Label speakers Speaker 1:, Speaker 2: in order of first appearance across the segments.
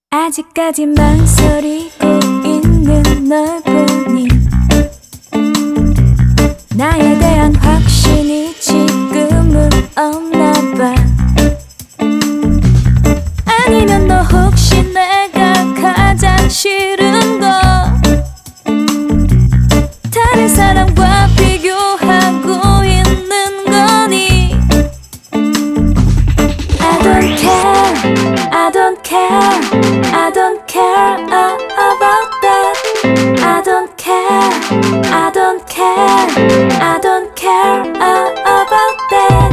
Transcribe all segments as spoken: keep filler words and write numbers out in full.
Speaker 1: 아직까지 망설이고 있는 널 보니 나에 대한 확신이 지금은 없나 봐. 아니면 너 혹시 내가 가장 싫은 거 다른 사람과 비교하고 있는 거니? I don't care, I don't care, I don't care uh, about that. I don't care, I don't care, I don't care uh, about that.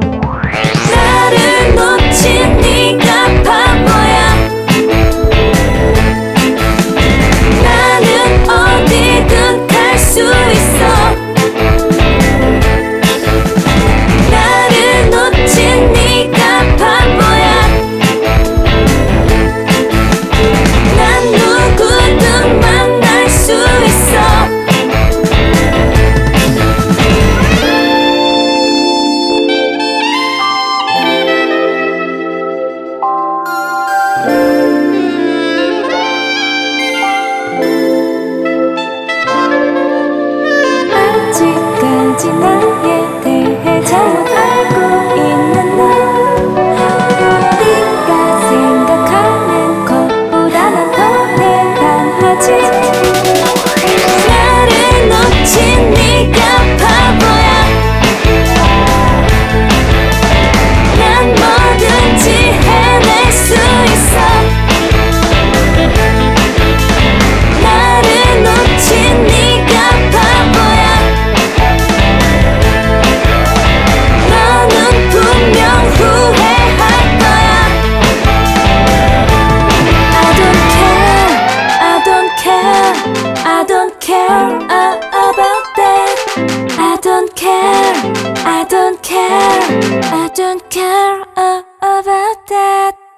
Speaker 1: 나를 놓친 네가 바보야. 나는 어디든 갈 수 있어. 나를 놓친 네가 바보야. 난 누구든 만날 수 있어. 아직까지 나에 대해 잘 알고 있는 너, 네가 생각하는 것보다 난 더 대단하지. 나를 놓친 네가 바보야. 난 뭐든지 해낼 수 있어. 나를 놓친 네가 바보야. 너는 분명 후회할 거야. I don't care, I don't care, I don't care uh, about that. I don't care, I don't care, I don't care uh, about that.